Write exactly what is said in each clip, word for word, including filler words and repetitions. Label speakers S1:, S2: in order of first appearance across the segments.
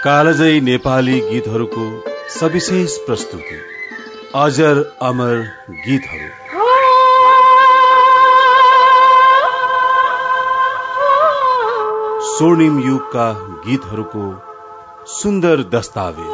S1: कालजयी नेपाली गीतहरूको सविशेष प्रस्तुति अजर अमर गीतहरू। स्वर्णिम युगका गीतहरूको सुन्दर दस्तावेज।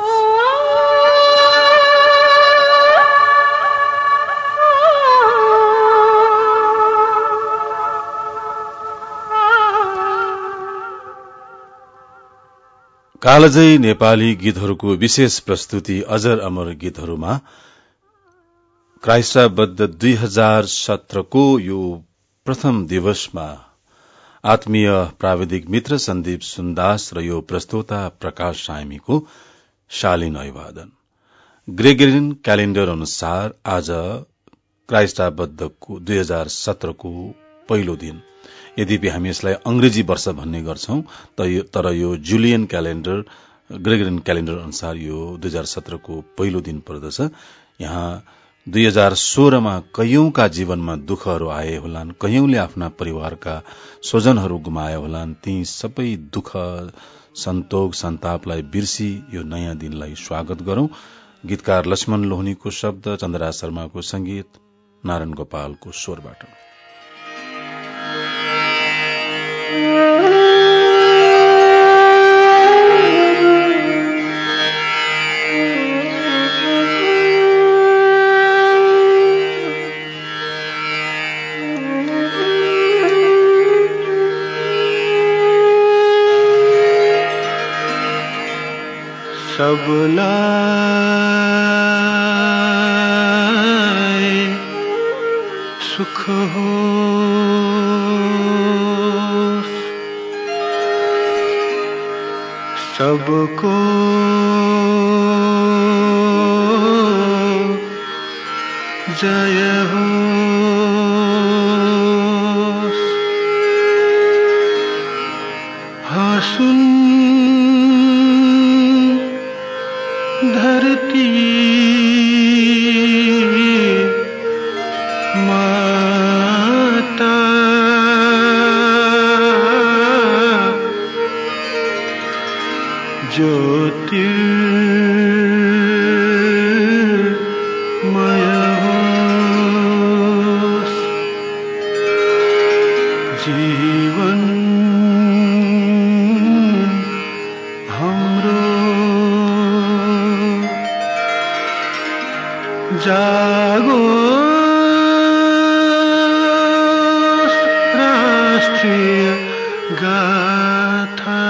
S1: कालजयी नेपाली गीतहरूको विशेष प्रस्तुति अजर अमर गीतहरूमा क्राइस्टबद्ध दुई हजार सत्रको यो प्रथम दिवसमा आत्मीय प्राविधिक मित्र सन्दीप सुन्दास र यो प्रस्तोता प्रकाश सामीको शालीन अभिवादन। ग्रेगोरियन क्यालेण्डर अनुसार आज क्राइस्टबद्धको दुई हजार सत्रको पहिलो दिन। यद्यपि हामी यसलाई अंग्रेजी वर्ष भन्ने गर्छौं, तर यो जुलियन क्यालेण्डर ग्रेगोरियन क्यालेण्डर अनुसार यो दुई हजार सत्रको पहिलो दिन पर्दछ। यहाँ दुई हजार सोह्रमा कैयौंका जीवनमा दुःखहरू आए होलान्, कैयौंले आफ्ना परिवारका स्वजनहरू गुमाए होलान्। ती सबै दुःख सन्तोष सन्तापलाई बिर्सी यो नयाँ दिनलाई स्वागत गरौं। गीतकार लक्ष्मण लोहनीको शब्द, चन्द्रराज शर्माको संगीत, नारायण गोपालको स्वरबाट।
S2: सबलाई सुख हो, सबको जय हो। हासुन धरती माता, ज्योतिर्मय होस् जीवन हाम्रो। जागोस् राष्ट्रिय गाथा,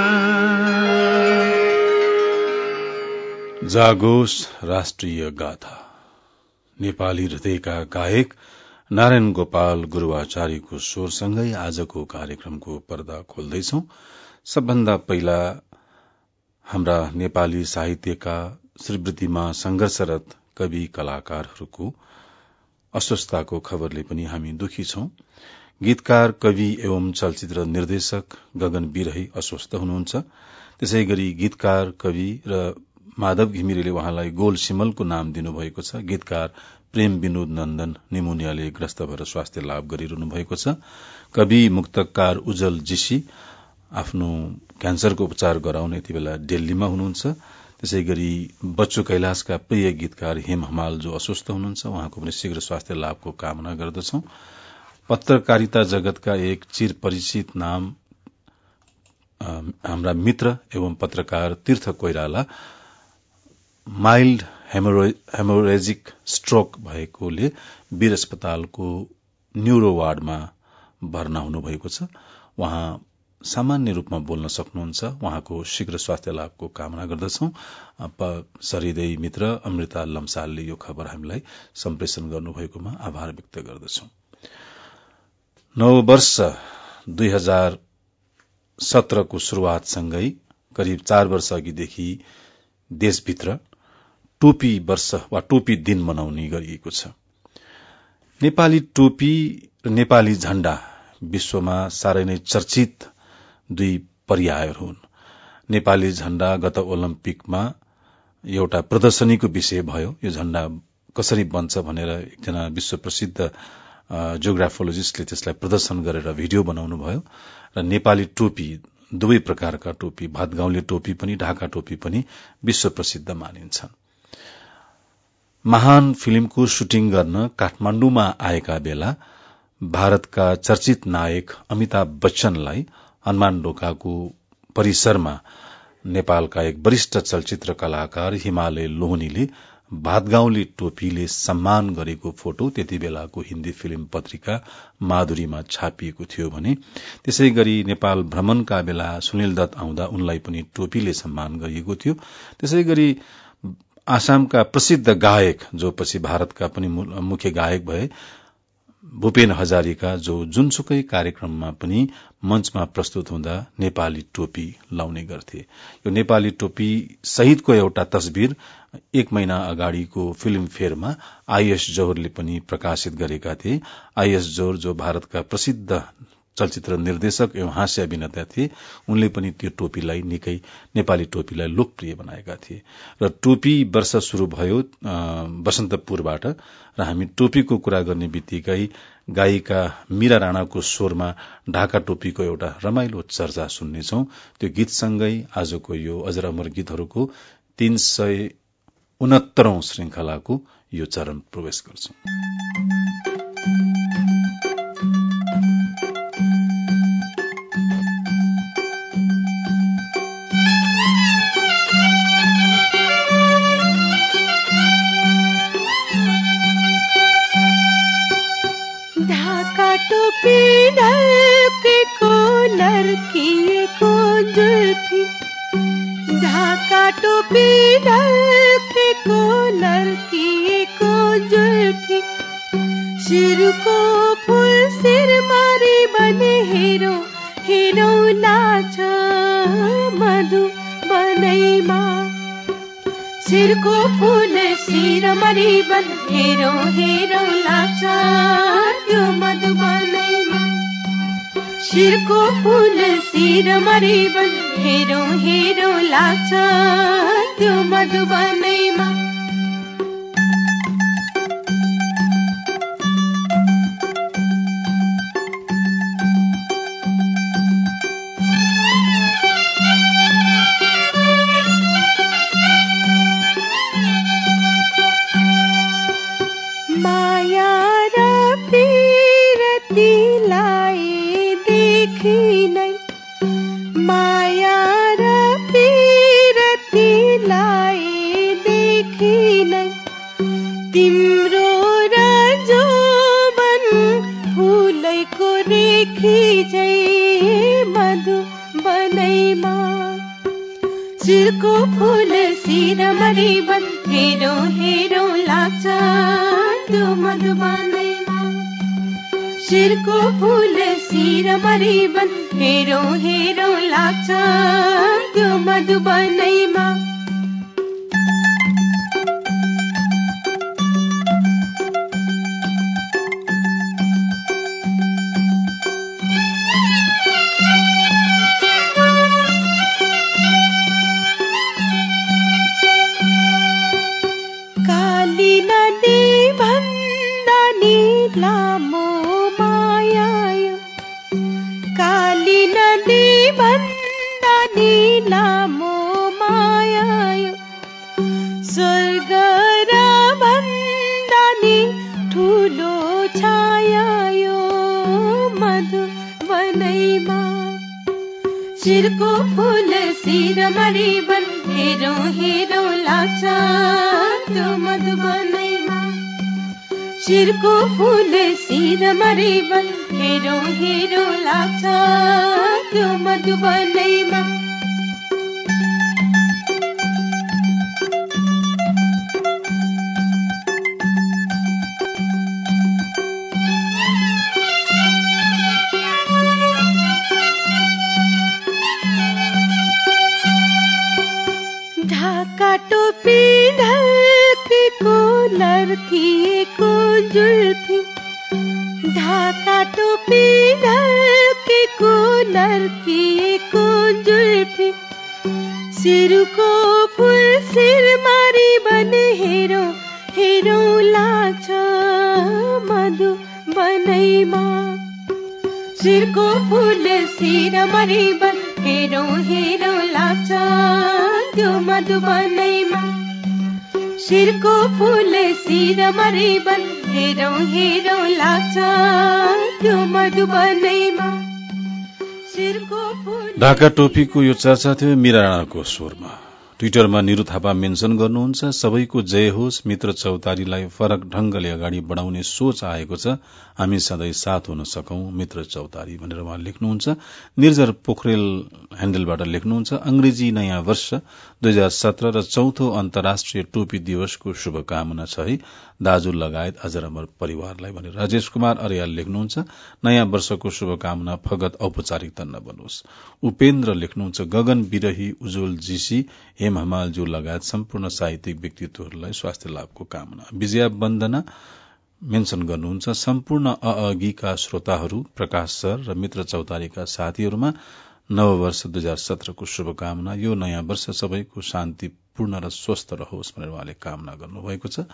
S1: जागोस् राष्ट्रिय गाथा। नेपाली हृदयका गायक नारायण गोपाल गुरूआचार्यको स्वरसँगै आजको कार्यक्रमको पर्दा खोल्दैछौ। सबभन्दा पहिला हाम्रा नेपाली साहित्यका श्रीवृद्धिमा संघर्षरत कवि कलाकारहरूको अस्वस्थताको खबरले पनि हामी दुखी छौं। गीतकार, कवि एवं चलचित्र निर्देशक गगन बिरही अस्वस्थ हुनुहुन्छ। त्यसै गरी गीतकार, कवि र माधव घिमिरेले उहाँलाई गोल सिमलको नाम दिनुभएको छ। गीतकार प्रेम विनोद नन्दन निमोनियाले ग्रस्त भएर स्वास्थ्य लाभ गरिरहनु भएको छ। कवि मुक्तकार उज्जवल जीसी आफ्नो क्यान्सरको उपचार गराउन यति बेला दिल्लीमा हुनुहुन्छ। त्यसै गरी बच्चु कैलाशका प्रिय गीतकार हेम हमाल जो अस्वस्थ हुनुहुन्छ, उहाँको पनि शीघ्र स्वास्थ्य लाभको कामना गर्दछौं। पत्रकारिता जगतका एक चिर परिचित नाम हाम्रा मित्र एवं पत्रकार Tirtha Koirala mild haemorrhagic stroke भएकोले वीर अस्पतालको न्यूरो वार्डमा भर्ना हुनुभएको छ। उहाँ सामान्य रूपमा बोल्न सक्नुहुन्छ। उहाँको शीघ्र स्वास्थ्य लाभको कामना गर्दछौं। सहृदय मित्र अमृता लम्सालले यो खबर हामीलाई सम्प्रेषण गर्नुभएकोमा आभार व्यक्त गर्दछौं। नव वर्ष दुई हजार सत्रको शुरूआतसँगै करिब चार वर्ष अघिदेखि देशभित्र टोपी वर्ष वा टोपी दिन मनाउने गरिएको छ। नेपाली टोपी र नेपाली झण्डा विश्वमा साह्रै नै चर्चित दुई पर्यायहरू हुन्। नेपाली झण्डा गत ओलम्पिकमा एउटा प्रदर्शनीको विषय भयो। यो झण्डा कसरी बन्छ भनेर एकजना विश्व प्रसिद्ध जियोग्राफोलोजिस्टले त्यसलाई प्रदर्शन गरेर भिडियो बनाउनु भयो र नेपाली टोपी दुवै प्रकारका टोपी, भातगाउँले टोपी पनि ढाका टोपी पनि विश्व प्रसिद्ध मानिन्छन्। महान फिल्मको शुटिङ गर्न काठमाण्डुमा आएका बेला भारतका चर्चित नायक अमिताभ बच्चनलाई हनुमान ढोकाको परिसरमा नेपालका एक वरिष्ठ चलचित्र कलाकार हिमालय लोहनीले भातगाउँले टोपीले सम्मान गरेको फोटो त्यति बेलाको हिन्दी फिल्म पत्रिका माधुरीमा छापिएको थियो भने त्यसै गरी नेपाल भ्रमणका बेला सुनिल दत्त आउँदा उनलाई पनि टोपीले सम्मान गरिएको थियो। त्यसै गरी आसामका प्रसिद्ध गायक जो पछि भारतका पनि मुख्य गायक भए भूपेन हजारिका जो जुनसुकै कार्यक्रममा पनि मञ्चमा प्रस्तुत हुँदा नेपाली टोपी लाउने गर्थे। यो नेपाली टोपी सहितको एउटा तस्बिर एक महिना अगाडिको फिल्म फेयरमा आईएस जौहरले पनि प्रकाशित गरेका थिए। आईएस जौहर जो भारतका प्रसिद्ध चलचित्र निर्देशक एवं हास्य अभिनेता थिए, उनले पनि त्यो टोपीलाई निकै नेपाली टोपीलाई लोकप्रिय बनाएका थिए। र टोपी वर्ष शुरू भयो बसन्तपुरबाट र हामी टोपीको कुरा गर्ने बित्तिकै गायिका मीरा राणाको स्वरमा ढाका टोपीको एउटा रमाइलो चर्चा सुन्नेछौं। त्यो गीतसँगै आजको यो अजर अमर गीतहरूको तीन सय उनहत्तरौं श्रृंखलाको यो चरण प्रवेश गर्छौं।
S3: सिरको फूल सिरमरी बन हेरो हेरो लाग्छ त्यो मधुबनैमा। सिरको फूल सिरमरी बन हेरो हेरो लाग्छ त्यो मधुबनैमा। सिरको फूल सिरमरी बन हेरो हेरो लाग्छ त्यो मधुबनैमा। सिरको फूल सिरमरी बन हेरो हेरो लाग्छ त्यो मधुबनैमा। सिरको फूल सिरमरी बन हेरो हेरो लाग्छ त्यो मधुबनैमा। सिरको फूल सिरमरी बन हेरो हेरो लाग्छ त्यो मधुबनैमा। ढाका टोपी ढल्केको लर्किएको जुल्फी। ढाका टोपी ढल्केको लर्किएको जुल्फी। सिरको फूल सिरमरी बन हेरो हेरो लाग्छ मधुबनैमा। सिरको फूल सिरमरी बन हेरौँ हेरौँ लाग्छ त्यो मधुबनैमा शिरको फूल शिरमा रिबन हेरौँ हेरौँ लाग्छ त्यो मधुबनैमा शिरको फूल।
S1: ढाका टोपीको यो चर्चा थियो मीरा राणाको स्वरमा। ट्विटरमा निरु थापा मेन्सन गर्नुहुन्छ, सबैको जय होस्, मित्र चौतारीलाई फरक ढंगले अगाडि बढ़ाउने सोच आएको छ, हामी सधैँ साथ हुन सकौं मित्र चौतारी भनेर उहाँ लेख्नुहुन्छ। निर्जर पोखरेल ह्याण्डलबाट लेख्नुहुन्छ, अंग्रेजी नयाँ वर्ष दुई हजार सत्र र चौथो अन्तर्राष्ट्रिय टोपी दिवसको शुभकामना छ है दाजु लगायत अजर अमर परिवारलाई भनेर राजेश कुमार अर्याल लेख्नुहुन्छ। नयाँ वर्षको शुभकामना फगत औपचारिकता नबनोस्। उपेन्द्र लेख्नुहुन्छ, गगन विरही उज्जवल जीसी हेम हमालज्यू लगायत सम्पूर्ण साहित्यिक व्यक्तित्वहरूलाई स्वास्थ्य लाभको कामना। विजया वन्दना मेन्सन गर्नुहुन्छ, सम्पूर्ण अअघिका श्रोताहरू, प्रकाश सर र मित्र चौतारीका साथीहरूमा नववर्ष दुई हजार सत्रको शुभकामना। यो नयाँ वर्ष सबैको शान्तिपूर्ण र स्वस्थ रहोस् भनेर उहाँले कामना गर्नुभएको छ।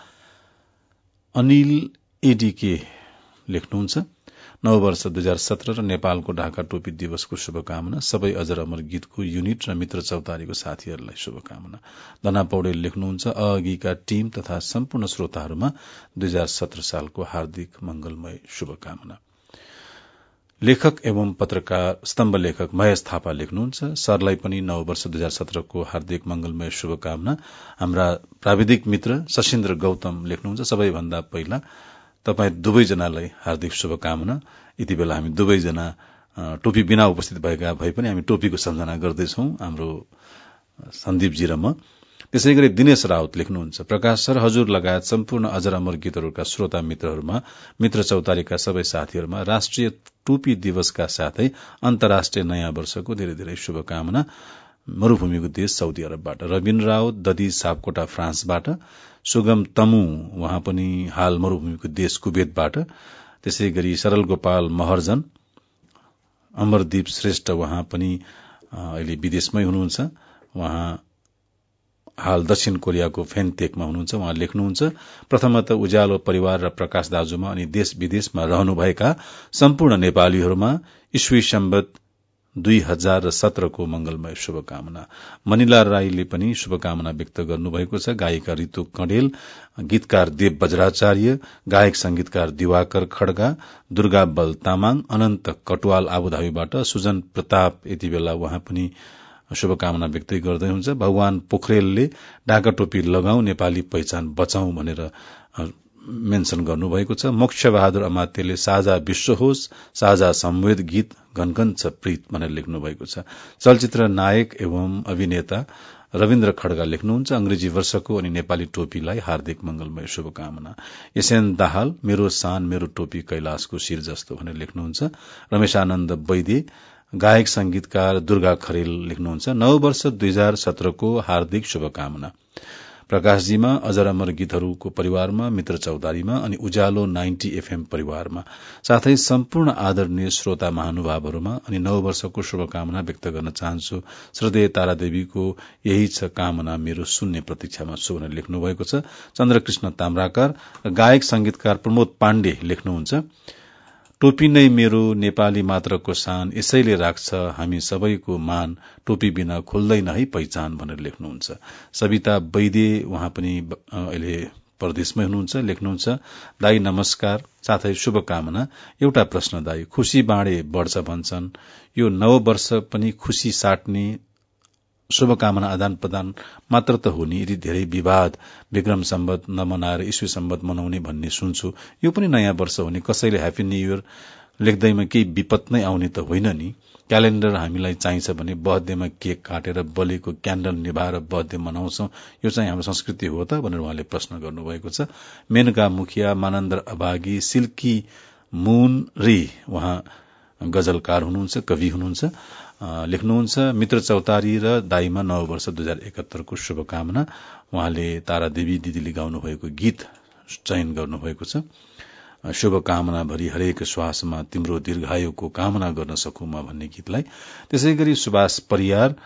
S1: अनिल एडीके लेख्नुहुन्छ, नववर्ष दुई हजार सत्र र नेपालको ढाका टोपी दिवसको शुभकामना। सबै अजर अमर गीतको युनिट र मित्र चौतारीको साथीहरूलाई शुभकामना। धना पौडेल लेख्नुहुन्छ, अघिका टीम तथा सम्पूर्ण श्रोताहरूमा दुई हजार सत्र सालको हार्दिक मंगलमय शुभकामना। लेखक एवं पत्रकार स्तम्भ लेखक महेश थापा लेख्नुहुन्छ, सरलाई पनि नववर्ष दुई हजार सत्रको हार्दिक मंगलमय शुभकामना। हाम्रा प्राविधिक मित्र सशिन्द्र गौतम लेख्नुहुन्छ, सबैभन्दा पहिला तपाई दुवैजनालाई हार्दिक शुभकामना। यति बेला हामी दुवैजना टोपी बिना उपस्थित भएका भए पनि हामी टोपीको सम्झना गर्दैछौं, हाम्रो सन्दीपजी र म। त्यसै गरी दिनेश राउत लेख्नुहुन्छ, प्रकाश सर, हजुर लगायत सम्पूर्ण अजर अमर गीतहरूका श्रोता मित्रहरूमा, मित्र चौतारीका सबै साथीहरूमा राष्ट्रिय टोपी दिवसका साथै अन्तर्राष्ट्रिय नयाँ वर्षको धेरै धेरै शुभकामना। मरूभूमिको देश साउदी अरबबाट रविन राउत, ददी सापकोटा फ्रान्सबाट, सुगम तमु उहाँ पनि हाल मरूभूमिको देश कुवेतबाट, त्यसै गरी सरल गोपाल महर्जन, अमरदीप श्रेष्ठ उहाँ पनि अहिले विदेशमै हुनुहुन्छ, उहाँ हाल दक्षिण कोरियाको फेनतेकमा हुनुहुन्छ। उहाँ लेख्नुहुन्छ, प्रथमतः उज्यालो परिवार र प्रकाश दाजुमा अनि देश विदेशमा रहनुभएका सम्पूर्ण नेपालीहरूमा ईस्वी सम्वत दुई हजार र सत्रको मंगलमय शुभकामना। मनिला राईले पनि शुभकामना व्यक्त गर्नुभएको छ। गायिका ऋतु कणेल, गीतकार देव बज्राचार्य, गायक संगीतकार दिवाकर खड्गा, दुर्गा बल तामाङ, अनन्त कटवाल आबुधाबीबाट, सुजन प्रताप यति बेला उहाँ पनि शुभकामना व्यक्त गर्दै हुन्छ। भगवान पोखरेलले ढाका टोपी लगाऊ नेपाली पहिचान बचाऊ भनेर मेन्सन गर्नुभएको छ। मोक्ष बहादुर अमात्यले साझा विश्व होस्, साझा संवेद गीत घनघन छ प्रीत भनेर लेख्नु भएको छ। चलचित्र नायक एवं अभिनेता रविन्द्र खड्गा लेख्नुहुन्छ, अंग्रेजी वर्षको अनि नेपाली टोपीलाई हार्दिक मंगलमय शुभकामना। एसएन दाहाल, मेरो शान मेरो टोपी कैलाशको शिर जस्तो भनेर लेख्नुहुन्छ। रमेशानन्द वैद्य, गायक संगीतकार दुर्गा खरेल लेख्नुहुन्छ, नव वर्ष दुई हजार सत्रको हार्दिक शुभकामना। प्रकाशजीमा, अजर अमर गीतहरूको परिवारमा, मित्र चौतारीमा अनि उज्यालो नाइन्टी एफएम परिवारमा, साथै सम्पूर्ण आदरणीय श्रोता महानुभावहरूमा अनि नव वर्षको शुभकामना व्यक्त गर्न चाहन्छु। श्रद्धेय तारादेवीको यही छ कामना, मेरो सुन्ने प्रतीक्षामा छु भनेर लेख्नुभएको छ। चन्द्रकृष्ण ताम्राकार, गायक संगीतकार प्रमोद पाण्डे लेख्नुहुन्छ, टोपी नै मेरो नेपाली मात्रको शान, यसैले राख्छ हामी सबैको मान, टोपी बिना खोल्दैन है पहिचान भनेर लेख्नुहुन्छ। सविता वैद्य उहाँ पनि अहिले परदेशमै हुनुहुन्छ, लेख्नुहुन्छ, दाई नमस्कार, साथै शुभकामना। एउटा प्रश्न दाई, खुशी बाँडे बढ्छ भन्छन्, यो नव वर्ष पनि खुशी साट्ने शुभकामना आदान प्रदान मात्र त हो नि, यदि धेरै विवाद विक्रम सम्वत नमनाएर ईस्वी सम्वत मनाउने भन्ने सुन्छु, यो पनि नयाँ वर्ष हो नि, कसैले ह्याप्पी न्यू इयर लेख्दैमा केही विपद नै आउने त होइन नि। क्यालेण्डर हामीलाई चाहिन्छ भने बर्थडेमा केक काटेर बलिको क्याण्डल निभाएर बर्थडे मनाउँछौं, यो चाहिँ हाम्रो संस्कृति हो त भनेर उहाँले प्रश्न गर्नुभएको छ। मेनका मुखिया, मानन्दर अभागी, सिल्की मुन री उहाँ गजलकार हुनुहुन्छ, कवि हुनुहुन्छ, लेख्नुहुन्छ, मित्र चौतारी र दाईमा नव वर्ष दुई हजार एकहत्तरको शुभकामना। उहाँले तारादेवी दिदीले गाउनु भएको गीत चयन गर्नुभएको छ। शुभकामना भरि हरेक श्वासमा तिम्रो दीर्घायुको कामना गर्न सकूँ म भन्ने गीतलाई। त्यसै गरी सुभाष परियार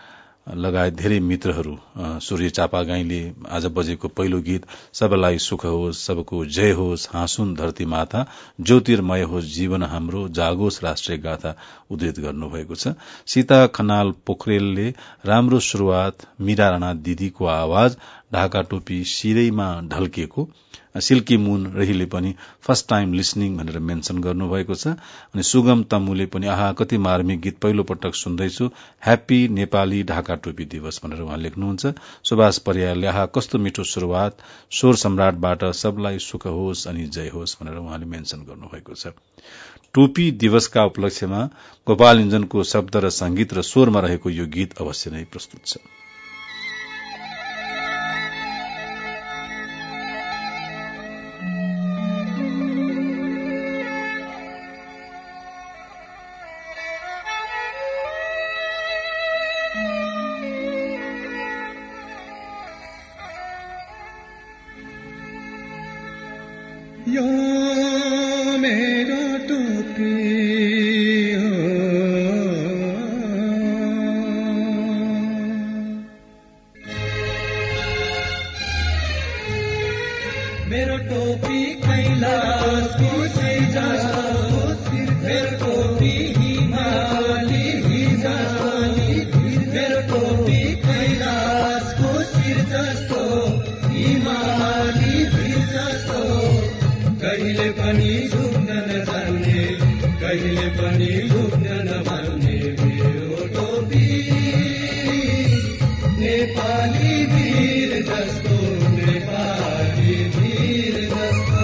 S1: लगायत धेरै मित्रहरू, सूर्य चापागाईले आज बजेको पहिलो गीत सबैलाई सुख होस्, सबको जय होस्, हाँसुन धरती माता, ज्योतिर्मय होस् जीवन हाम्रो, जागोस् राष्ट्रिय गाथा उद्धृत गर्नुभएको छ। सीता खनाल पोखरेलले राम्रो शुरूआत, मीरा राणा दिदीको आवाज, ढाका टोपी शिरैमा ढल्किएको, सिल्की मुन रहीले पनि फर्स्ट टाइम लिसनिङ भनेर मेन्सन गर्नुभएको छ। अनि सुगम तम्मुले पनि आहा कति मार्मिक गीत पहिलो पटक सुन्दैछु, ह्याप्पी नेपाली ढाका टोपी दिवस भनेर उहाँ लेख्नुहुन्छ। सुभाष परियारले आहा कस्तो मिठो शुरूआत, स्वर सम्राटबाट सबलाई सुख होस् अनि जय होस् भनेर उहाँले मेन्सन गर्नुभएको छ। टोपी दिवसका उपलक्ष्यमा गोपाल इन्जनको शब्द र संगीत र स्वरमा रहेको यो गीत अवश्य नै प्रस्तुत छ।
S2: यो मेरो टोपी हो, मेरो टोपी कैलाशको जस्तो, मेरो टोपी हिमाली जस्तो, मेरो टोपी कैलाशको शिर जस्तो, हिमाली जस्तो, कहिले पनि झुक्न नजान्ने, कहिले पनि झुक्न नमान्ने मेरो टोपी नेपाली वीर जस्तो, नेपाली वीर जस्तो।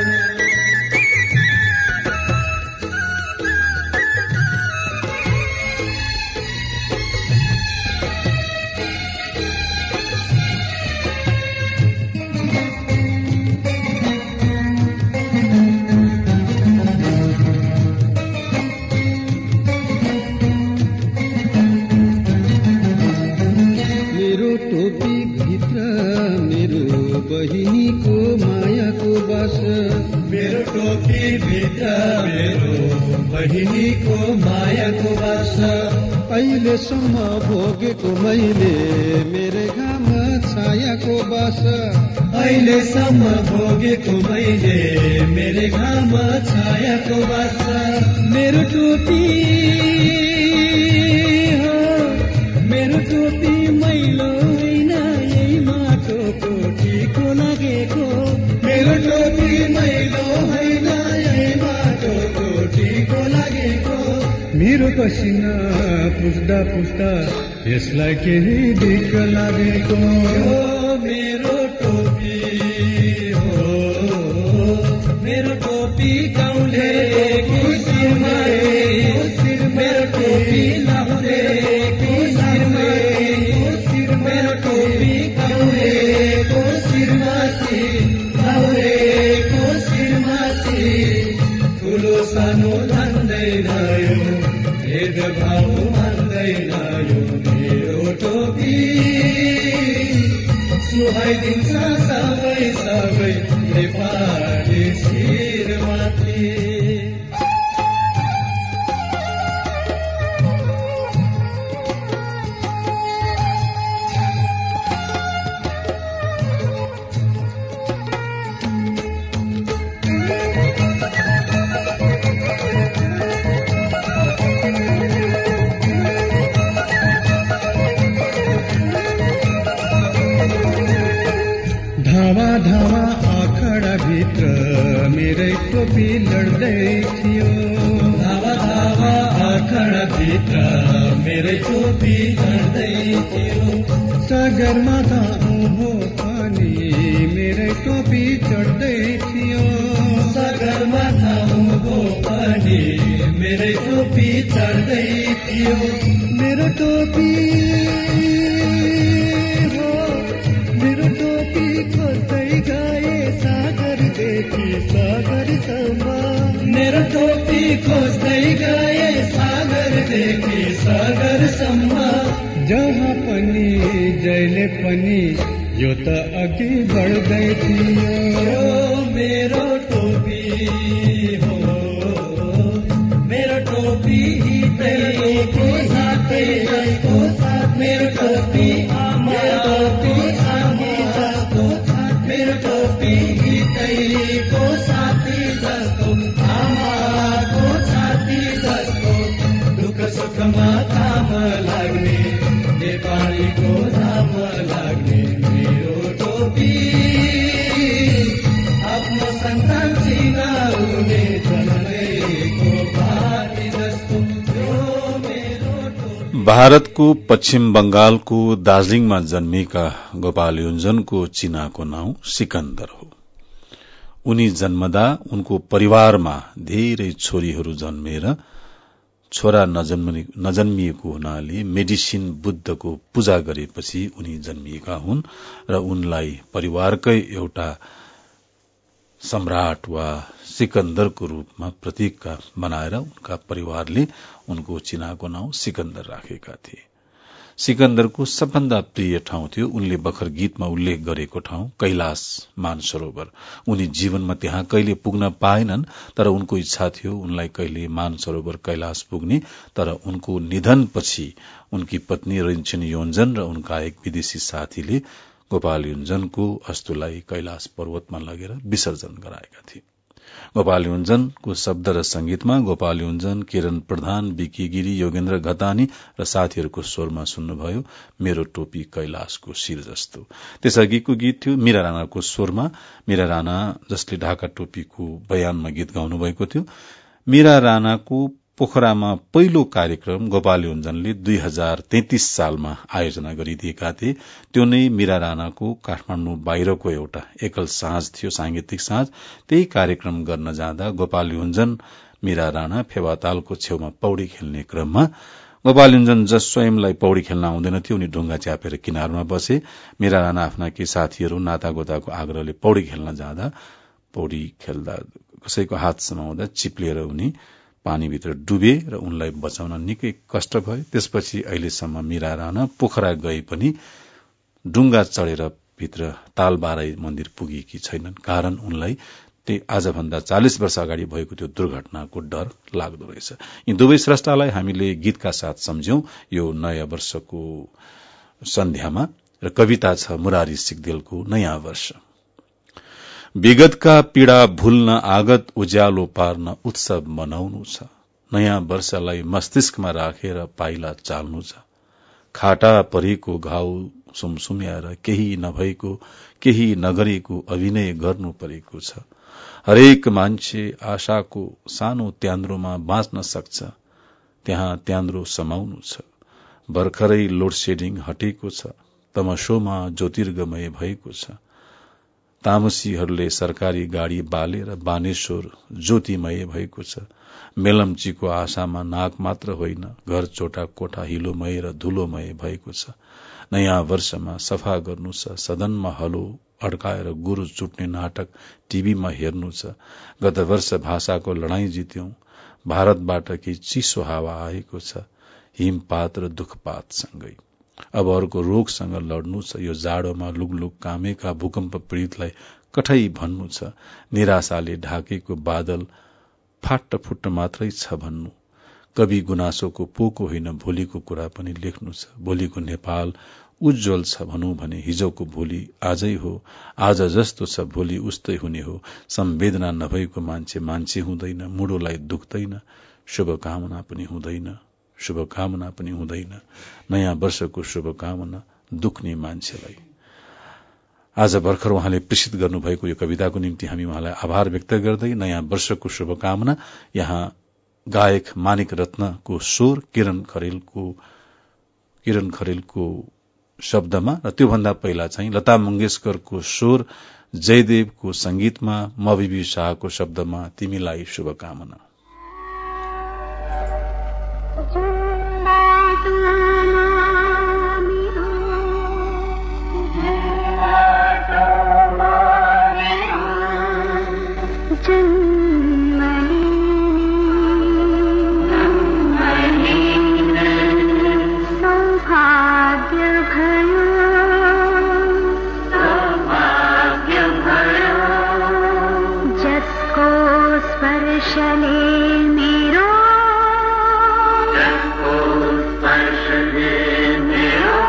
S2: बहिनीको मायाको बास, मेरो टोपी भित्र मेरो बहिनीको मायाको बास, अहिलेसम्म भोगेको मैले मेरो घाम छायाको बास, अहिलेसम्म भोगेको मैले मेरो घाम छायाको बास, मेरो टोपी हो, मेरो टोपी मैलो होइन यही माटोको टिको लागेको, मेरो टोपी मैलो होइन यही माटोको टिको लागेको, मेरो पसिना पुस्दा पुस्दा यसलाई केही दिक्क लागेको, मेरो टोपी हो, मेरो टोपी गाउँले शिरमा, मेरो टोपी लाहुले शिरमा, मेरो टोपी गाउँलेको शिरमाथि, लाहुलेको शिरमाथि, ठुलो सानो भन्दैन यो, भेदभाव मान्दैन यो मेरो टोपी, सुहाइदिन्छ सबै सबै नेपाली शिरमाथि। धावा धावा आखडा भित्र मेरै टोपी लड्दै थियो, धावा धावा आखडा भित्र मेरै टोपी लड्दै थियो, सगरमाथा उँभो पनि मेरै टोपी चढ्दै थियो, सगरमाथा उँभो पनि मेरै टोपी चढ्दै थियो, मेरो टोपी हो, मेरो टोपी खोज्दै गए सागरदेखि सागरसम्म, मेरो टोपी खोज्दै गए सागरदेखि सागरसम्म, जहाँ पनि जहिले पनि यो त अघि बढ्दै थियो, मेरो टोपी हो, मेरो टोपी हिँड्दैको साथै साथ मेरो टोपी मेरो टोपी आँधी जस्तो मेरो टोपी गीतैको साथी जस्तो आमाको साथी जस्तो दुःख सुखमा काम लाग्ने नेपालीको नाम लाग्ने मेरो टोपी आफ्नो सन्तान चिनाउने जन्मेको पार्टी जस्तो
S1: भारतको पश्चिम बंगालको दार्जीलिङमा जन्मिएका गोपाल योन्जनको चिनाको नाउँ सिकन्दर हो। उनी जन्मदा उनको परिवारमा धेरै छोरीहरू जन्मेर छोरा नजन्मिएको हुनाले मेडिसिन बुद्धको पूजा गरेपछि उनी जन्मिएका हुन् र उनलाई परिवारकै एउटा सम्राट वा सिकन्दरको रूपमा प्रतीक बनाएर उनका परिवारले उनको चिनाको नाउँ सिकन्दर राखेका थिए। सिकन्दरको सबभन्दा प्रिय ठाउँ थियो उनले भर्खर गीतमा उल्लेख गरेको ठाउँ कैलाश मानसरोवर। उनी जीवनमा त्यहाँ कहिले पुग्न पाएनन्, तर उनको इच्छा थियो उनलाई कहिले मानसरोवर कैलाश पुग्ने। तर उनको निधनपछि उनकी पत्नी रिन्छिन योन्जन र उनका एक विदेशी साथीले गोपाल योन्जनको अस्तुलाई कैलाश पर्वतमा लगेर विसर्जन गराएका थिए। गोपाल योन्जनको शब्द र संगीतमा गोपाल योन्जन, किरण प्रधान, विकी गिरी, योगेन्द्र घतानी र साथीहरूको स्वरमा सुन्नुभयो मेरो टोपी कैलाशको शिर जस्तो। त्यसअघिको गीत थियो मीरा राणाको स्वरमा, मीरा राणा जसले ढाका टोपीको बयानमा गीत गाउनु भएको थियो। मीरा राणाको पोखरामा पहिलो कार्यक्रम गोपाल योन्जनले दुई हजार तैंतीस सालमा आयोजना गरिदिएका थिए। त्यो नै मीरा राणाको काठमाडौँ बाहिरको एउटा एकल साँझ थियो, सांगीतिक साँझ। त्यही कार्यक्रम गर्न जाँदा गोपाल योन्जन, मीरा राणा फेवातालको छेउमा पौडी खेल्ने क्रममा गोपाल योन्जन जस स्वयंलाई पौडी खेल्न आउँदैन थियो, उनी ढुङ्गा च्यापेर किनारमा बसे। मीरा राणा आफ्ना केही साथीहरू नातागोताको आग्रहले पौडी खेल्न जाँदा पौडी खेल्दा कसैको हात समाउँदा चिप्लिएर उनी पानीभित्र डुबे र उनलाई बचाउन निकै कष्ट भयो। त्यसपछि अहिलेसम्म मीरा राणा पोखरा गए पनि डुङ्गा चढेर भित्र तालबाराई मन्दिर पुगेकी छैनन्, कारण उनलाई त्यही आजभन्दा चालिस वर्ष अगाडि भएको त्यो दुर्घटनाको डर लाग्दो रहेछ। यी दुवै स्रष्टालाई हामीले गीतका साथ सम्झ्यौं यो नयाँ वर्षको सन्ध्यामा, र कविता छ मुरारी सिक्देलको नयाँ वर्ष। विगतका पीड़ा भुल्न आगत उज्यालो पार्न उत्सव मनाउनु छ, नयाँ वर्षलाई मस्तिष्कमा राखेर पाइला चाल्नु छ। खाटा परेको घाउ सुमसुम्याएर केही नभएको केही नगरेको अभिनय गर्नु परेको छ। हरेक मान्छे आशाको सानो त्यान्द्रोमा बाँच्न सक्छ, त्यहाँ त्यान्द्रो समाउनु छ। भर्खरै लोड सेडिङ हटेको छ, तमसोमा ज्योतिर्गमय भएको छ। तामसीहरूले सरकारी गाड़ी बालेर बानेश्वर ज्योतिमय भएको छ। मेलम्चीको आशामा नाक मात्र होइन, घर चोटा कोठा हिलोमय र धुलोमय भएको छ। नयाँ वर्षमा सफा गर्नु छ, सदनमा हलो अड्काएर गुरु चुट्ने नाटक टीभीमा हेर्नु छ। गत वर्ष भाषाको लडाईँ जित्यौं, भारतबाट केही चिसो हावा आएको छ, हिमपात र दुखपात सँगै। अब अर्को रोगसँग लड्नु छ, यो जाडोमा लुगलुग कामेका भूकम्प पीड़ितलाई कठै भन्नु छ। निराशाले ढाकेको बादल फाट्ट फुट्ट मात्रै छ भन्नु। कवि गुनासोको पोको होइन, भोलिको कुरा पनि लेख्नु छ। भोलिको नेपाल उज्जवल छ भनौं भने हिजोको भोलि आजै हो, आज जस्तो छ भोलि उस्तै हुने हो। संवेदना नभएको मान्छे मान्छे हुँदैन, मुडोलाई दुख्दैन, शुभकामना पनि हुँदैन, शुभकामना पनि हुँदैन। नयाँ वर्षको शुभकामना दुख्ने मान्छेलाई। आज भर्खर उहाँले प्रेषित गर्नुभएको यो कविताको निम्ति हामी उहाँलाई आभार व्यक्त गर्दै नयाँ वर्षको शुभकामना। यहाँ गायक मानिक रत्नको स्वर, किरण खरेलको किरण खरेलको शब्दमा र त्योभन्दा पहिला चाहिँ लता मंगेशकरको स्वर, जयदेवको संगीतमा, मबिबी शाहको शब्दमा तिमीलाई शुभकामना।
S4: मेरो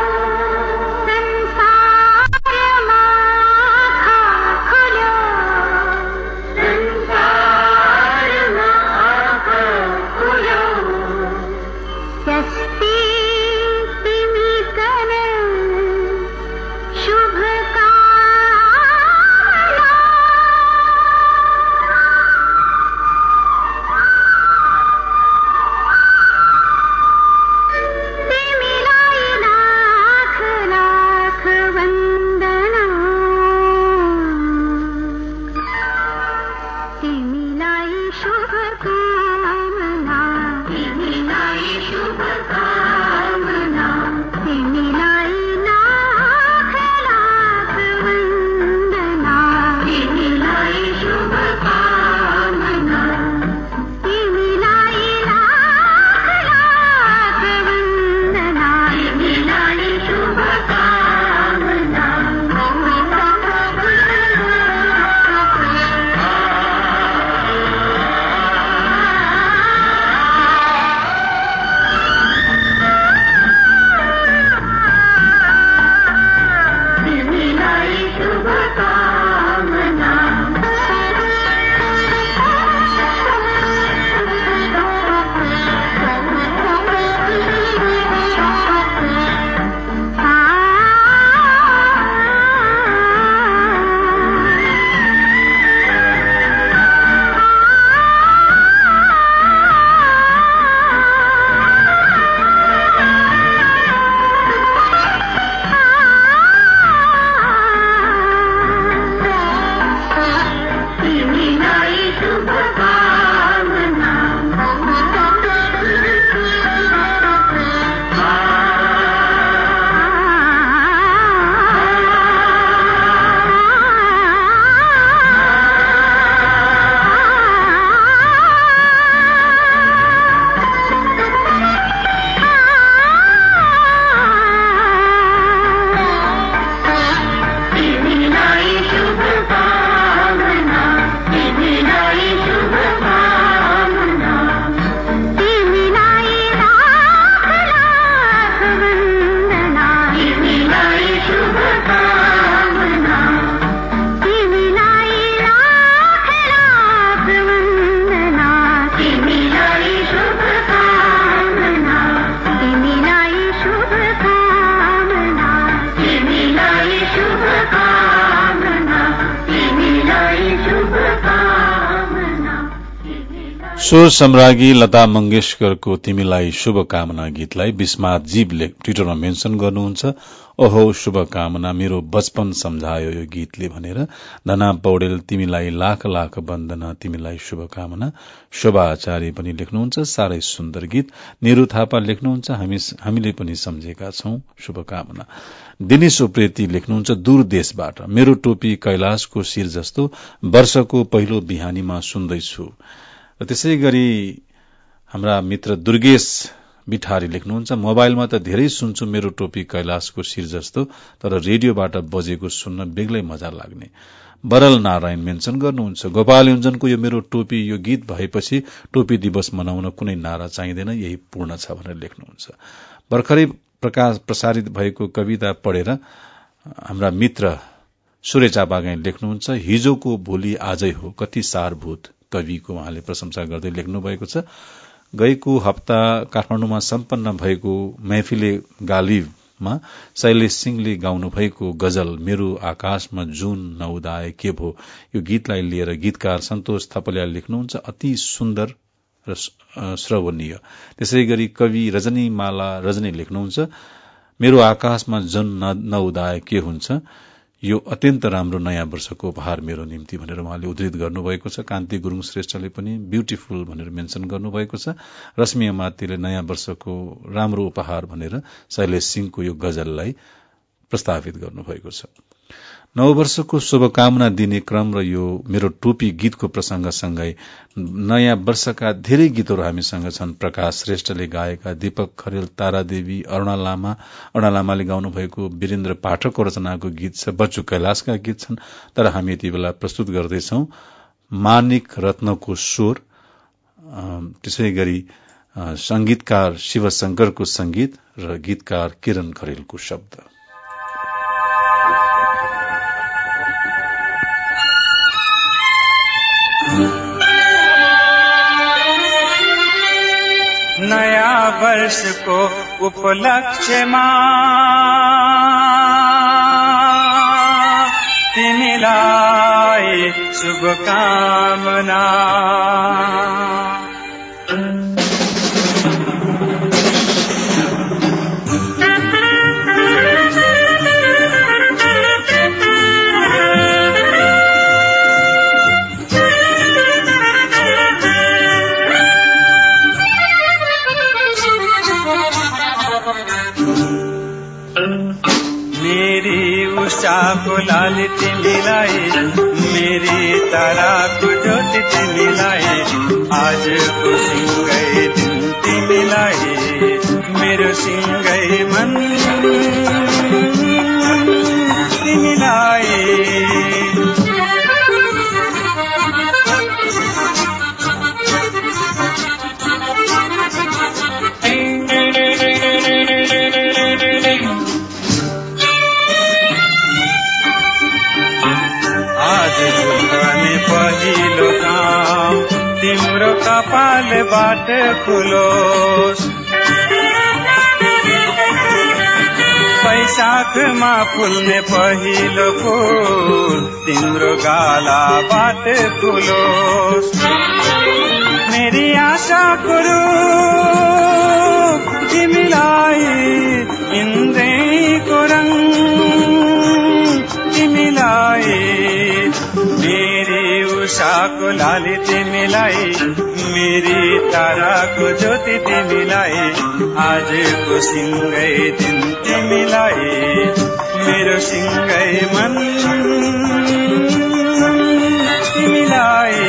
S1: स्वर सम्राज्ञी लता मंगेशकरको तिमीलाई शुभकामना गीतलाई विस्मात जीवले ट्विटरमा मेन्सन गर्नुहुन्छ। ओहो शुभकामना, मेरो बचपन सम्झायो यो गीतले भनेर। धना पौडेल तिमीलाई लाख लाख वन्दना, तिमीलाई शुभकामना। शोभा आचार्य पनि लेख्नुहुन्छ साह्रै सुन्दर गीत। निरु थापा लेख्नुहुन्छ हामी हामीले पनि सम्झेका छौं, शुभकामना। दिनेश उप्रेती लेख्नुहुन्छ दूर देशबाट, मेरो टोपी कैलाशको शिर जस्तो वर्षको पहिलो बिहानीमा सुन्दैछु। र त्यसै गरी हाम्रा मित्र दुर्गेश बिठारी लेख्नुहुन्छ मोबाइलमा त धेरै सुन्छु मेरो टोपी कैलाशको शिर जस्तो, तर रेडियोबाट बजेको सुन्न बेग्लै मजा लाग्ने। बरल नारायण मेन्सन गर्नुहुन्छ गोपाल योजनको यो मेरो टोपी यो गीत भएपछि टोपी दिवस मनाउन कुनै नारा चाहिँदैन, यही पूर्ण छ भनेर लेख्नुहुन्छ। भर्खरै प्रकाश प्रसारित भएको कविता पढेर हाम्रा मित्र सूर्य चापागाई लेख्नुहुन्छ हिजोको भोलि आजै हो, कति सारभूत कविको उहाँले प्रशंसा गर्दै लेख्नु भएको छ। गएको हप्ता काठमाडौँमा सम्पन्न भएको महफिले गालिबमा शैलेश सिंहले गाउनु भएको गजल मेरो आकाशमा जुन नउदाए के भो, यो गीतलाई लिएर गीतकार सन्तोष थपलिया लेख्नुहुन्छ अति सुन्दर र श्रवणीय। त्यसै गरी कवि रजनीमाला रजनी लेख्नुहुन्छ मेरो आकाशमा जुन नउदाए के हुन्छ, यो अत्यन्त राम्रो नयाँ वर्षको उपहार मेरो निम्ति भनेर उहाँले उद्धृत गर्नुभएको छ। कान्ति गुरूङ श्रेष्ठले पनि ब्यूटिफुल भनेर मेन्सन गर्नुभएको छ। रश्मि अमात्यले नयाँ वर्षको राम्रो उपहार भनेर शैलेश सिंहको यो गजललाई प्रस्तावित गर्नुभएको छ। नववर्षको शुभकामना दिने क्रम र यो मेरो टोपी गीतको प्रसंगसँगै नयाँ वर्षका धेरै गीतहरू हामीसँग छन्। प्रकाश श्रेष्ठले गाएका, दीपक खरेल, तारादेवी, अरूणा लामा अरूणा लामाले गाउनु भएको वीरेन्द्र पाठकको रचनाको गीत छ, बच्चु कैलाशका गीत छन्। तर हामी यति बेला प्रस्तुत गर्दैछौ मानिक रत्नको स्वर, त्यसै गरी संगीतकार शिवशंकरको संगीत र गीतकार किरण खरेलको शब्द।
S4: नयाँ वर्षको उपलक्ष्यमा तिमीलाई शुभकामना। उषाको लाली तिमीलाई, मेरी ताराको ज्योति तिमीलाई, आजको सिंगै दिन तिमीलाई, मेरो सिंगै मन तिमीलाई। आज गर्ने पहिलो काम तिम्रो कपालबाट खुलोस्। वैशाखमा फुल्ने पहिलो फूल तिम्रो गालाबाट फुलोस्। मेरी आशा करू तिमीलाई इन्द्रको रंग तिमीलाई मेरी उषाको लाली तिमीलाई मेरी ताराको ज्योति तिमीलाई आजको सिंगै दिन तिमीलाई मेरो सिंगै मन तिमीलाई।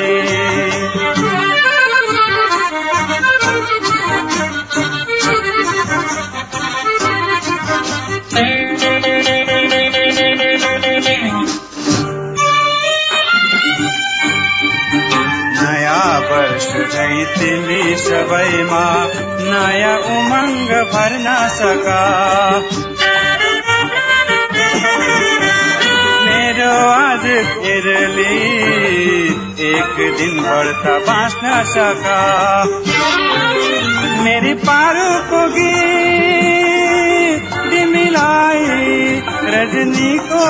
S4: नयाँ वर्ष झै तिमी सबैमा नयाँ उमंग भर्न सका। मेरो आज फेरली एक दिन व्रत बाँच्न सका। मेरी पारुको गीत तिमीलाई रजनीको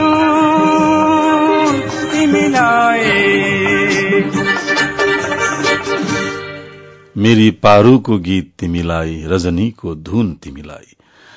S4: धुन तिमीलाई।
S1: मेरी पारुको गीत तिमीलाई रजनीको धुन तिमीलाई।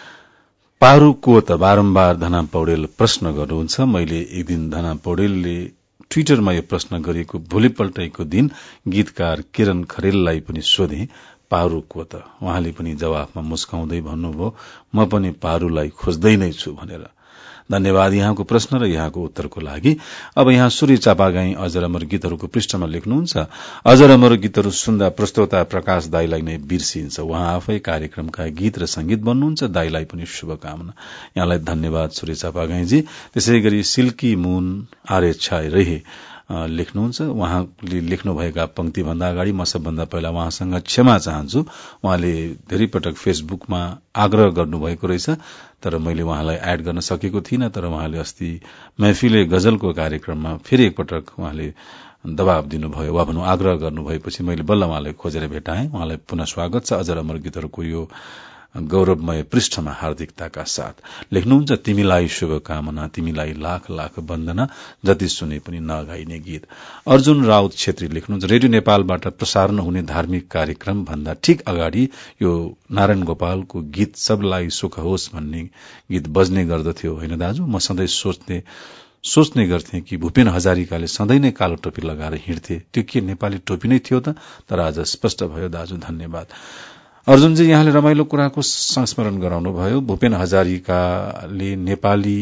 S1: पारुको त बारम्बार धना पौडेल प्रश्न गर्नुहुन्छ। मैले एक दिन धना पौडेलले ट्विटरमा यो प्रश्न गरेको भोलिपल्टैको दिन गीतकार किरण खरेललाई पनि सोधे पारुको त। उहाँले पनि जवाफमा मुस्काउँदै भन्नुभयो म पनि पारुलाई खोज्दै नै छु भनेर। धन्यवाद यहाँको प्रश्न र यहाँको उत्तरको लागि। अब यहाँ सूर्य चापागाई अजर अमर गीतहरूको पृष्ठमा लेख्नुहुन्छ अजर अमर गीतहरू सुन्दा प्रस्तोता प्रकाश दाईलाई नै बिर्सिन्छ। उहाँ आफै कार्यक्रमका गीत र संगीत बन्नुहुन्छ। दाईलाई पनि शुभकामना। यहाँलाई धन्यवाद सूर्य चापागाईजी। त्यसै गरी सिल्की मुन आर्य छाय रहे लेख्नुहुन्छ। उहाँले लेख्नुभएका पंक्ति भन्दा अगाडि म सबभन्दा पहिला उहाँसँग क्षमा चाहन्छु। उहाँले धेरै पटक फेसबुकमा आग्रह गर्नुभएको रहेछ तर मैले उहाँलाई एड गर्न सकेको थिइनँ। तर उहाँले अस्ति महफिले गजलको कार्यक्रममा फेरि एकपटक उहाँले दबाव दिनुभयो वा भनौं आग्रह गर्नुभएपछि मैले बल्ल उहाँलाई खोजेर भेटाएँ। उहाँलाई पुनः स्वागत छ अजर अमर गीतहरूको यो गौरवमय पृष्ठमा हार्दिकताका साथ। लेख्नुहुन्छ तिमीलाई शुभकामना तिमीलाई लाख लाख वन्दना जति सुने पनि नगाइने गीत। अर्जुन राउत छेत्री लेख्नुहुन्छ रेडियो नेपालबाट प्रसारण हुने धार्मिक कार्यक्रम भन्दा ठीक अगाडि यो नारायण गोपालको गीत सबलाई सुख होस् भन्ने गीत बज्ने गर्दथ्यो होइन दाजु। म सधैँ सोच्ने सोच्ने गर्थे कि भूपेन हजारिकाले सधैँ नै कालो टोपी लगाएर हिँड्थे। त्यो के नेपाली टोपी नै थियो त? तर आज स्पष्ट भयो दाजु, धन्यवाद। अर्जुनजी यहाँले रमाइलो कुराको संस्मरण गराउनुभयो। भूपेन हजारिकाले नेपाली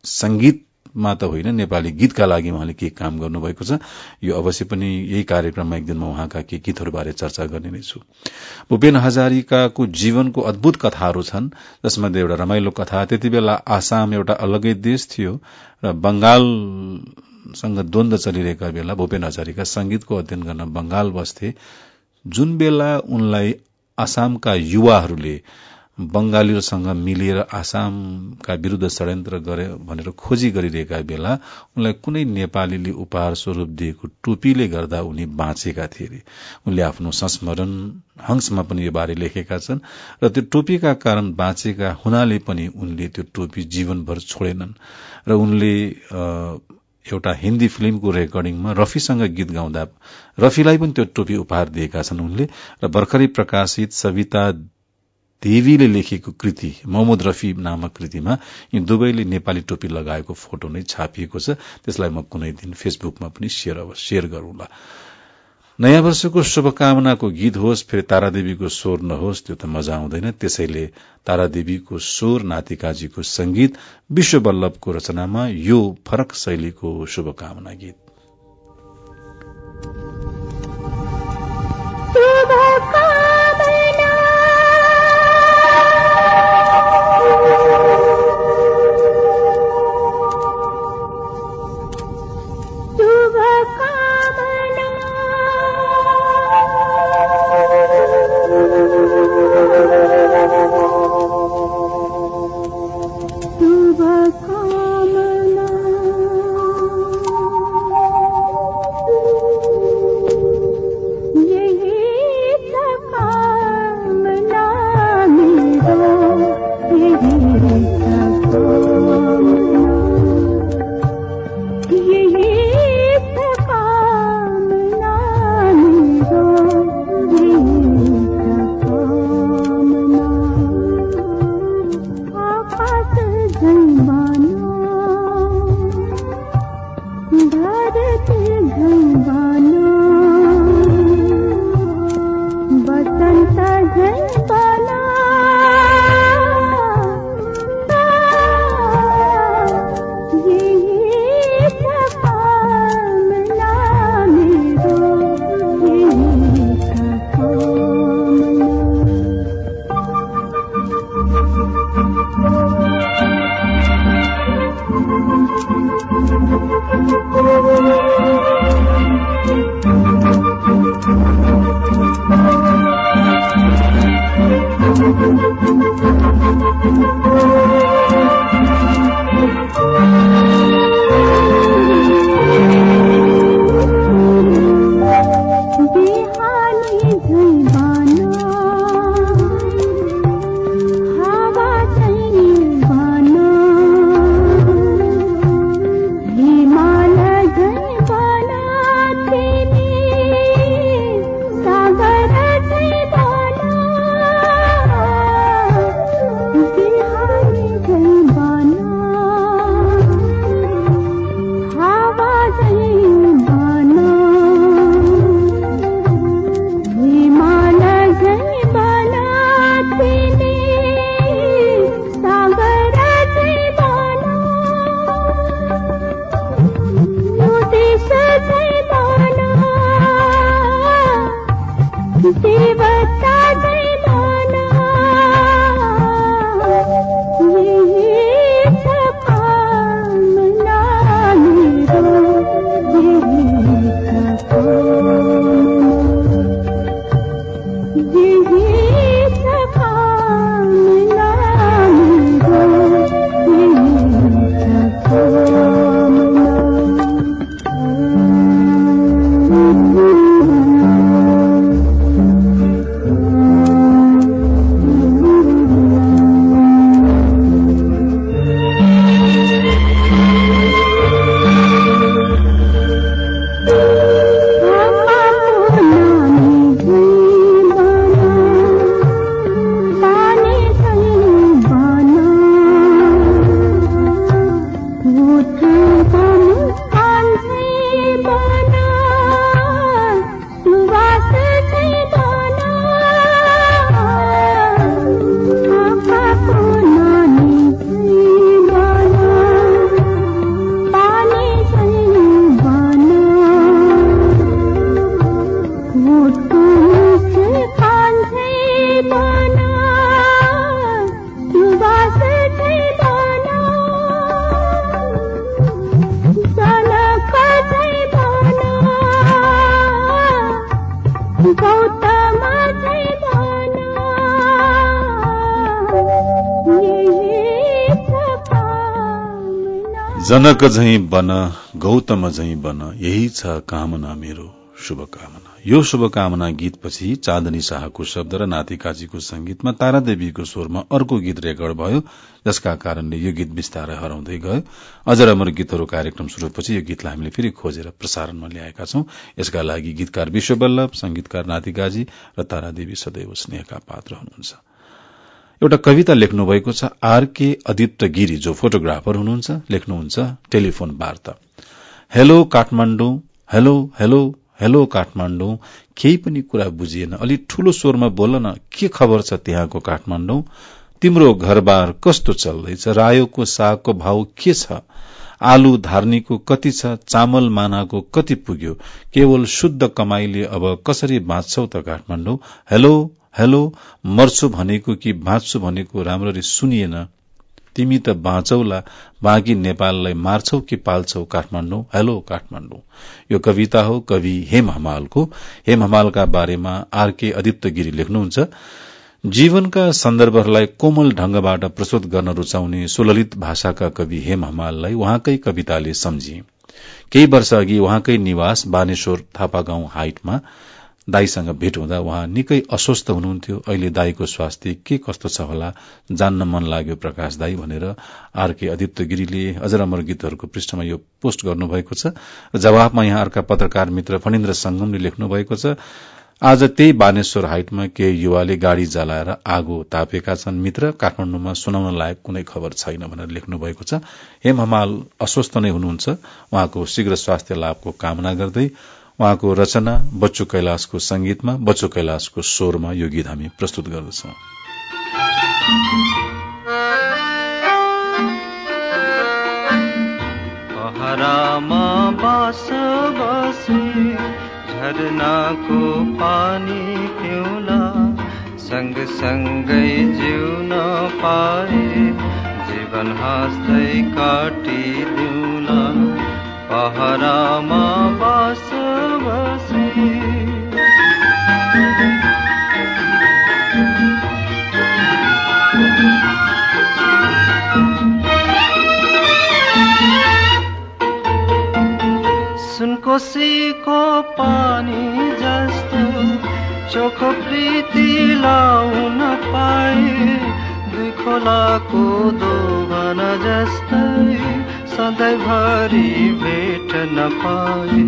S1: संगीतमा त होइन नेपाली गीतका लागि उहाँले के काम गर्नुभएको छ यो अवश्य पनि यही कार्यक्रममा एक दिन म उहाँका के गीतहरूबारे चर्चा गर्ने नै छु। भूपेन हजारिकाको जीवनको अद्भुत कथाहरू छन् जसमध्ये एउटा रमाइलो कथा त्यति बेला आसाम एउटा अलगै देश थियो र बंगालसँग द्वन्द्व चलिरहेका बेला भूपेन हजारिका संगीतको अध्ययन गर्न बंगाल बस्थे। जुन बेला उनलाई आसामका युवाहरूले बंगालीहरूसँग मिलेर आसामका विरूद्ध षड्यन्त्र गरे भनेर खोजी गरिरहेका बेला उनलाई कुनै नेपालीले उपहार स्वरूप दिएको टोपीले गर्दा उनी बाँचेका थिए अरे। उनले आफ्नो संस्मरण हंसमा पनि यो बारे लेखेका छन् र त्यो टोपीका कारण बाँचेका हुनाले पनि उनले त्यो टोपी जीवनभर छोडेनन् र उनले एउटा हिन्दी फिल्मको रेकर्डिङमा रफीसँग गीत गाउँदा रफीलाई पनि त्यो टोपी उपहार दिएका छन् उनले। र भर्खरै प्रकाशित सविता देवीले लेखेको कृति मोहम्मद रफी नामक कृतिमा यी दुवैले नेपाली टोपी लगाएको फोटो नै छापिएको छ। त्यसलाई म कुनै दिन फेसबुकमा पनि शेयर शेयर गरौँला। नयाँ वर्षको शुभकामनाको गीत होस् फेरि तारादेवीको स्वर नहोस् त्यो त मजा आउँदैन। त्यसैले तारादेवीको स्वर नातिकाजीको संगीत विश्व वल्लभको रचनामा यो फरक शैलीको शुभकामना गीत। जनक झैं बन गौतम झैं बन यही छ कामना मेरो शुभकामना। यो शुभकामना गीतपछि चाँदनी शाहको शब्द र नातिकाजीको संगीतमा तारादेवीको स्वरमा अर्को गीत रेकर्ड भयो, जसका कारणले यो गीत बिस्तारै हराउँदै गयो। अझ अमर गीतहरू कार्यक्रम शुरूपछि यो गीतलाई हामीले फेरि खोजेर प्रसारणमा ल्याएका छौं। यसका लागि गीतकार विश्ववल्लभ, संगीतकार नातिकाजी र तारादेवी सदैव स्नेहका पात्र हुनुहुन्छ। एउटा कविता लेख्नु भएको छ आरके आदित्य गिरी, जो फोटोग्राफर हुनुहुन्छ। लेख्नुहुन्छ टेलिफोन वार्ता। Hello Kathmandu, hello hello hello Kathmandu, केही पनि कुरा बुझिएन, अलि ठूलो स्वरमा बोल न, के खबर छ त्यहाँको काठमाडौँ? तिम्रो घरबार कस्तो चल्दैछ? रायोको सागको भाव के छ? आलु धार्नीको कति छ? चामल मानाको कति पुग्यो? केवल शुद्ध कमाईले अब कसरी बाँच्छौ त काठमाडौँ? हेलो हेलो, मर्छु भनेको कि बाँच्छु भनेको राम्ररी सुनिएन। तिमी त बाँचौला, बाँकी नेपाललाई मार्छौ कि पाल्छौ काठमाडौँ? हेलो काठमाडौँ। यो कविता हो कवि हेम हमालको। हेम हमालका बारेमा आरके आदित्य गिरी लेख्नुहुन्छ, जीवनका सन्दर्भहरूलाई कोमल ढंगबाट प्रस्तुत गर्न रुचाउने सुललित भाषाका कवि हेम हमाललाई उहाँकै कविताले सम्झिए। केही वर्ष अघि उहाँकै निवास बानेश्वर थापागाउँ हाइटमा दाईसँग भेट हुँदा उहाँ निकै अस्वस्थ हुनुहुन्थ्यो। अहिले दाईको स्वास्थ्य के कस्तो छ होला जान्न मन लाग्यो प्रकाश दाई भनेर आरके आदित्य गिरीले अजर अमर गीतहरूको पृष्ठमा यो पोस्ट गर्नुभएको छ। जवाफमा यहाँ अर्का पत्रकार मित्र फणिन्द्र संगमले लेख्नु भएको छ, आज त्यही बानेश्वर हाइटमा केही युवाले गाड़ी जलाएर आगो तापेका छन् मित्र, काठमाडौँमा सुनाउन लायक कुनै खबर छैन भनेर लेख्नु भएको छ। हेम हमाल अस्वस्थ नै हुनुहुन्छ, उहाँको शीघ्र स्वास्थ्य लाभको कामना गर्दै उहाँको रचना बच्चु कैलाशको संगीतमा बच्चु कैलाशको स्वरमा यो गीत हामी प्रस्तुत गर्दछौं।
S5: पहरामा बास बसी झरनाको पानी पिउला, सँग सँगै जिउन पाए जीवन हाँस्दै काटिदिउला। पहरामा बास बसी सुनकोसीको पानी जस्तो चोखो प्रीति लाउन पाए, दुई खोलाको दोभान जस्तै सधैँभरि भेट्न पाए।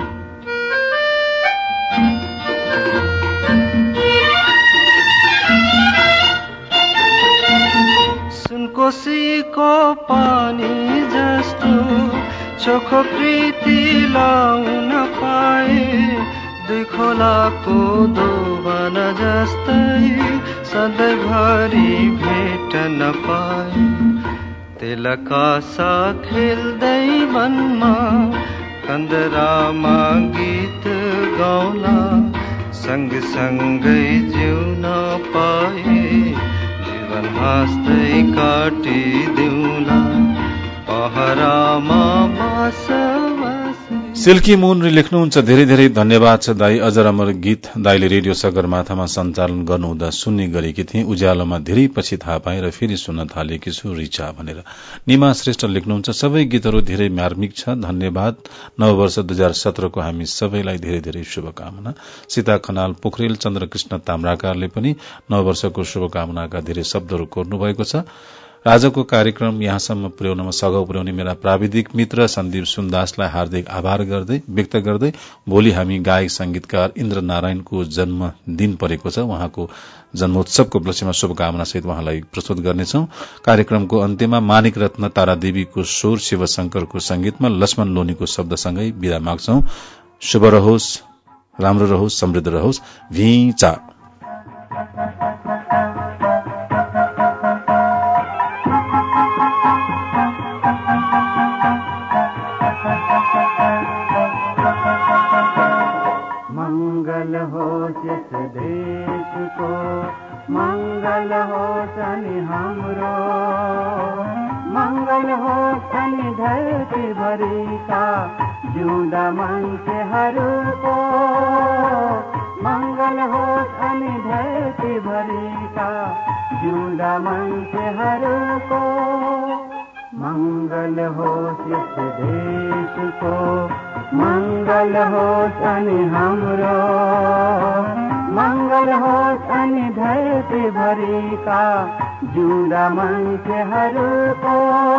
S5: सुनकोसीको पानी जस्तो चोखो प्रीति लाउन पाए, दुई खोलाको दोभान जस्तै सधैँभरि भेट्न पाए। तिलकासा खेल्दै मनमा कन्दरामा गीत गाउला, सँग सँगै जिउन पाए जीवन हाँस्दै काटिदिउला। पहरामा बास
S1: सिल्की मुनले लेख्नुहुन्छ, धेरै धेरै धन्यवाद छ दाई। अजर अमर गीत दाईले रेडियो सगरमाथामा सञ्चालन गर्नुहुँदा सुन्ने गरेकी थिएँ, उज्यालोमा धेरै पछि थाहा पाएँ र फेरि सुन्न थालेकी छु रिचा भनेर। निमा श्रेष्ठ लेख्नुहुन्छ, सबै गीतहरू धेरै मार्मिक छ, धन्यवाद। नववर्ष दुई हजार सत्रको हामी सबैलाई धेरै धेरै शुभकामना। सीता खनाल पोखरेल चन्द्रकृष्ण ताम्राकारले पनि नववर्षको शुभकामनाका धेरै शब्दहरू कोर्नु भएको छ। आजको कार्यक्रम यहाँसम्म पुर्याउनमा सघाउ पुर्याउने मेरा प्राविधिक मित्र सन्दीप सुन्दासलाई हार्दिक आभार गर्दै व्यक्त गर्दै भोलि हामी गायक संगीतकार इन्द्र नारायणको जन्मदिन परेको छ, उहाँको जन्मोत्सवको उपलक्ष्यमा शुभकामना सहित उहाँलाई प्रस्तुत गर्नेछौं। कार्यक्रमको अन्त्यमा मानिक रत्न तारादेवीको स्वर, शिवशंकरको संगीतमा लक्ष्मण लोनीको शब्दसँगै विदा माग्छौं। शुभ रहोस्, राम्रो रहोस्, समृद्ध रहोस्। भिचा
S5: मंगल हो जिस देश को, मंगल हो शनि हमरो, मंगल हो शनि धरती भरी का जुदा मान्छेहरूको, मंगल हो शनि धरती भरी का जुदा मान्छेहरूको, मंगल हो जिस देश को, मंगल हो शनि हमरो, मंगल हो शनि धरती भरी का जुदा मान्छेहरूको,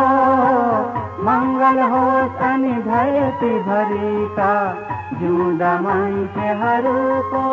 S5: मंगल हो शनि धरती भरी का जुदा मान्छेहरूको।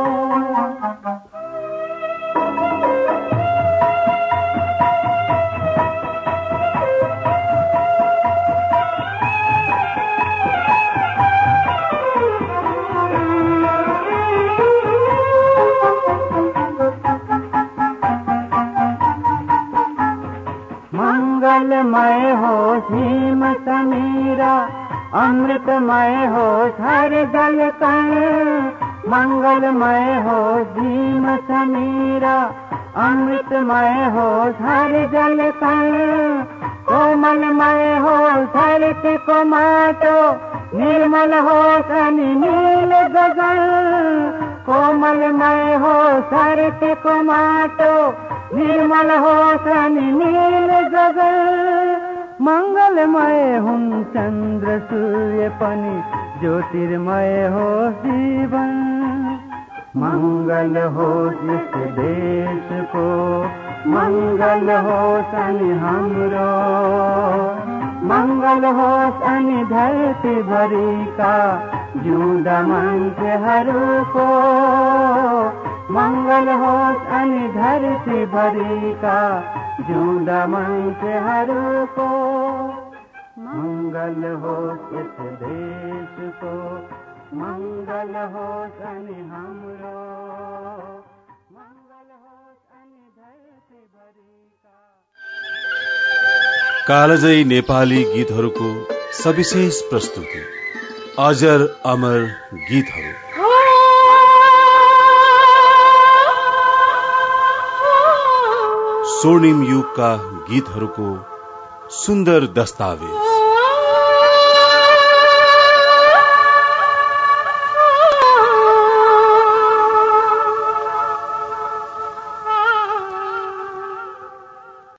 S5: मंगलमय हो सीम समीरा, अमृतमय हो हर जल कण, मंगलमय हो सीम समीरा, अमृतमय हो हर जल कण, कोमलमय हो धरती को माटो, निर्मल हो शनि नील गगन, कोमलमय हो धरती को माटो, निर्मल हो शनि नील गगन, मंगलमय हुन् चन्द्र सूर्य पनि, ज्योतिर्मय हो जीवन, मंगल होस् इस देश को, मंगल होस् अनि हाम्रो, मंगल होस् अनि धरती भरिका जिउँदा मान्छेहरूको, मंगल होस् अनि धरती भरिका जिउँदा मान्छेहरूको, मंगल होस् यस देशको, मंगल होस् अनि हाम्रो, मंगल होस् अनि धरती भरिका।
S1: कालजयी नेपाली गीतहरूको सविशेष प्रस्तुति अजर अमर गीतहरू। स्वर्णिम युगका गीतहरूको सुन्दर दस्तावेज।